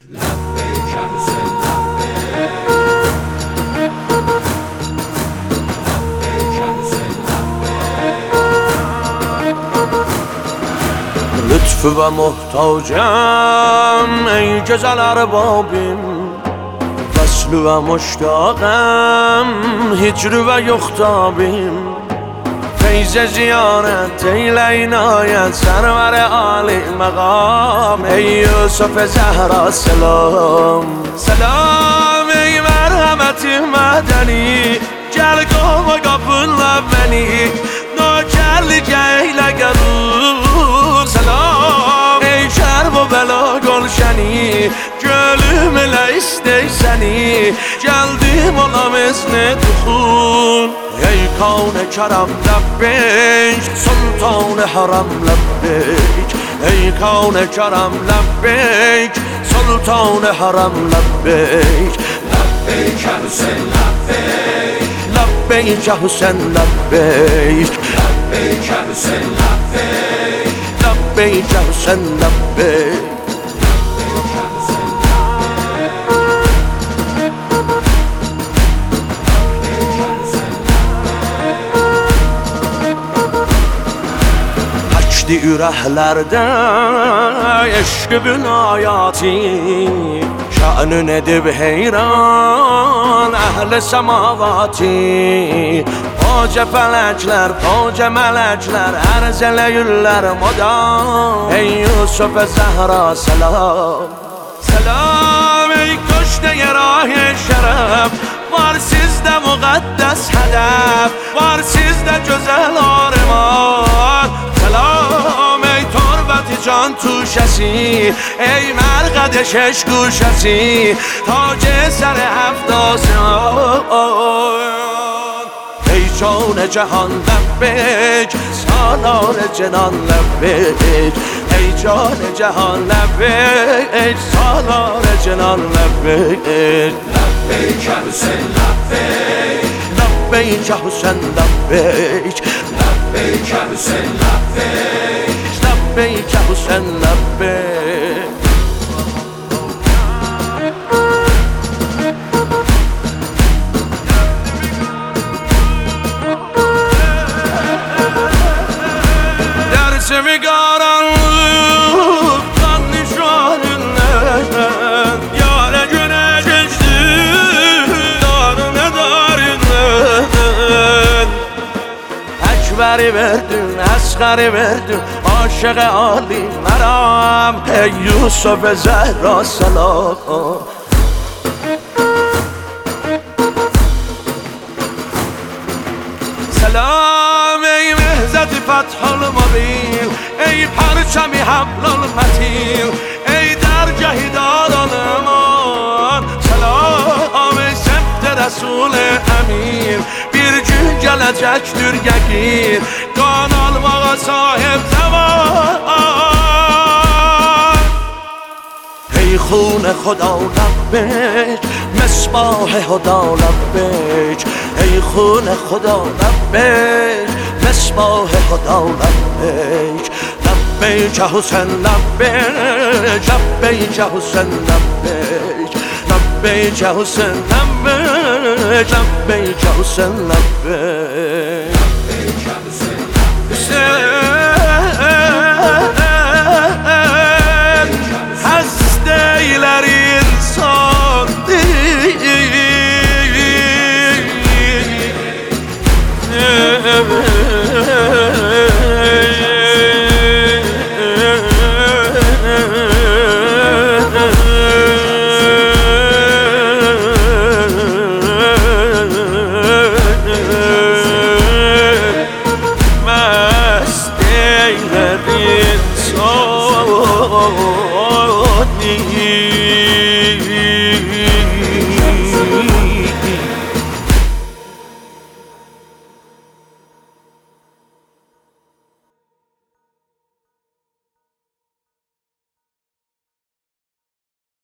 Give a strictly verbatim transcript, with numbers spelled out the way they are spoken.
لطف و محتاجم ای جزل اربابیم، وصل و مشتاقم هجر و یختابیم. فیض زیارت ای لینایت سرور عالی مقام، ای یوسف زهرا سلام. سلام ey merhameti madeni, gel kovma kapınla beni, nökerlik eyle garur. Selam ey şer bu bela gülşeni, gönlüm ile isteyseni, geldim olam izni duhul. Ey kavne kerem lebbeyk, sultan haram lebbeyk. Ey kavne kerem lebbeyk, sultan haram lebbeyk. Lebbeyk ya Hüseyin lebbeyk, Lebbeyk ya Hüseyin lebbeyk. lebbeyk ya Hüseyin lebbeyk, Lebbeyk ya Hüseyin lebbeyk. Açdı ürəhlerde eşq binayati, şanın edib heyran əhl-i semavati. Koca felekler, koca melekler arz eləyirlər modam, ey Yusuf Zəhra selam. Selam ey köşte-i rah-i şeref, var sizde müqəddəs hədəf, var sizde gözəl arman. Selam ey turbeti can tuşesi, ey merqəd-i şeş guşesi, tac-ı sər heft asman. ای جان جهان لبیک، سالار جنان لبیک. ای جان جهان لبیک، سالار جنان لبیک. lebbeyk ya Hüseyin lebbeyk, لبیک یا حسین لبیک. lebbeyk ya Hüseyin lebbeyk, لبیک یا حسین لبیک. Dersimi karanlık kan nişanından, yâre güne geçti darine darinden. Ekberi verdin, Asgari verdin, aşık Ali meram, ey Yusuf Zehra selam. سلام ای مهزت فتح المبین، ای پرچمی حبل المتین، ای درگهی داران امان. سلام ای سبت رسول امین، bir gün gələcəkdir yəqin, qan almağa sahib zaman. ای خون خدا لبیک، مصباح هدا لبیک. ای خون خدا لبیک، مصباح هدا لبیک. لبیک یا حسین لبیک، لبیک یا حسین لبیک. لبیک یا حسین لبیک، لبیک یا حسین لبیک.